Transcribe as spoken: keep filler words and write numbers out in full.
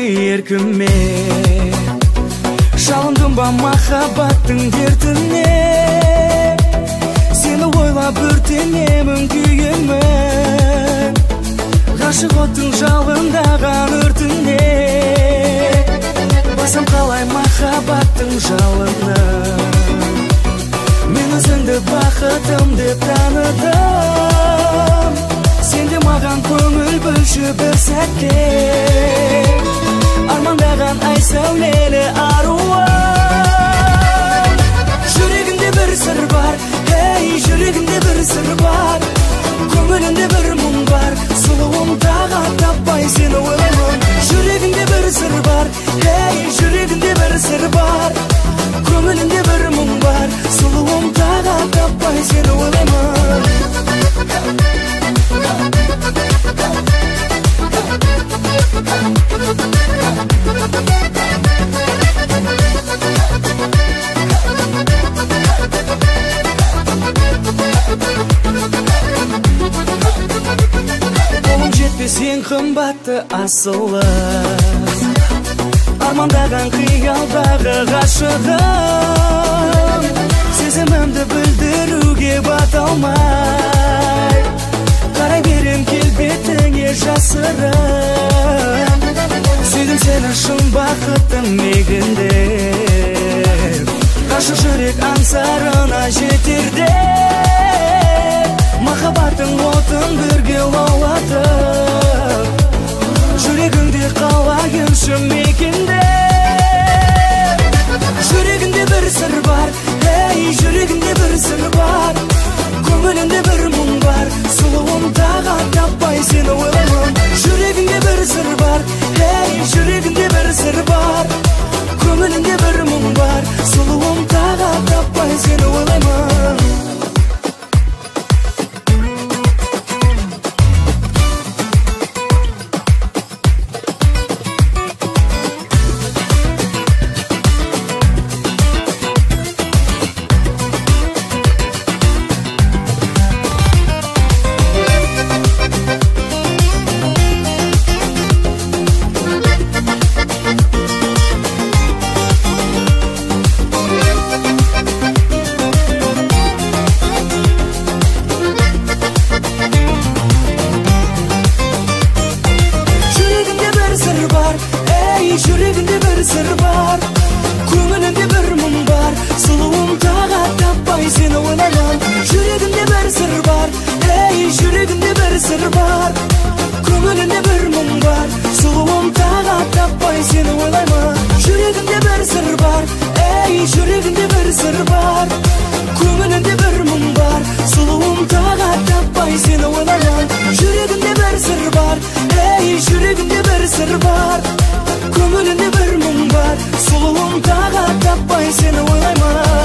еркіме. Жалындым ба махаббаттың дертіне, сені ойлап өртенемін күйемін. Ғашық оттың жалындаған өртіне, басам қалай махаббаттың жалыны. Мен өзіңді бақытым деп таныдым, сен де маған көңіл бөлші бір сәтке. Армандаған ай сәулелі аруым. Жүрегімде бір сыр бар, ей, жүрегімде бір сыр бар. Көңілімде бір мұң бар, сұлуым тағат таппай сені ойлаймын. Жүрегімде бір сыр бар, ей, жүрегімде бір сыр бар. Көңілімде бір мұң бар, сұлуым тағат таппай сені ойлаймын. Қолым жетпес ең қымбатты асылы, армандаған қиялдағы ғашығым. Сезімімді білдіруге бата алмай, қарай берем келбетіңе жасырын. Сүйдім сені шын бақыттың мегіндеп, ғашық жүрек аңсарына жетерде. Махаббаттың отын бірге лаулатып, жүрегіңде қалайыншы мекендеп. Жүрегінде бір сыр бар, ей, жүрегінде бір сыр бар. Көңілінде бір мұң бар, сұлуым тағат таппай сені ойлаймын. Жүрегінде бір сыр бар, ей, жүрегінде бір сыр бар. Көңілінде бір мұң бар, сұлуым тағат таппай сені ойлаймын. Жүрегінде бір сыр бар, көңілінде бір мұң бар, сұлуым тағат таппай сені ойлаймын. Жүрегінде бір сыр бар, ей, жүрегінде бір сыр бар. Көңілінде бір мұң бар, сұлуым тағат таппай сені ойлаймын. Жүрегінде бір сыр бар, ей, жүрегінде бір сыр бар. Көңілінде бір мұң бар, сұлуым тағат таппай сені ойлаймын. Жүрегінде бір сыр бар, ей, жүрегінде бір сыр бар. Көңілінде бір мұң бар, сұлуым тағат таппай сені ойлаймын.